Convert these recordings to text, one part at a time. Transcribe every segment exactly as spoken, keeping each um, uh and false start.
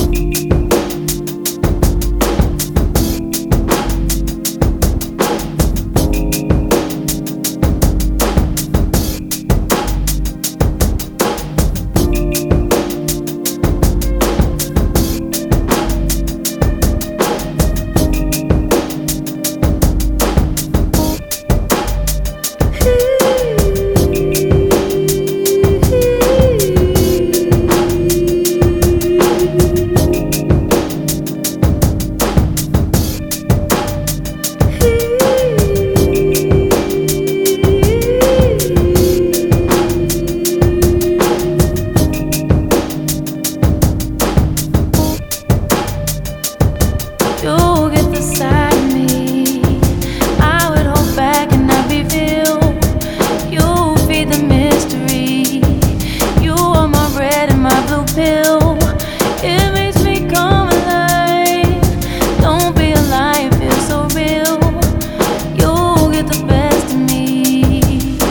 You get the side of me I would hold back and not reveal. You feed the mystery. You are my red and my blue pill. It makes me come alive. Don't be a lie, it feels so real. You get the best of me.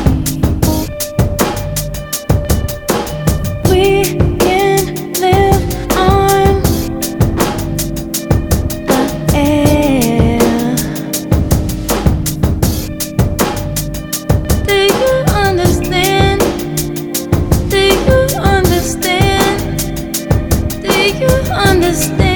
We can live on air. Do you understand? Do you understand? Do you understand?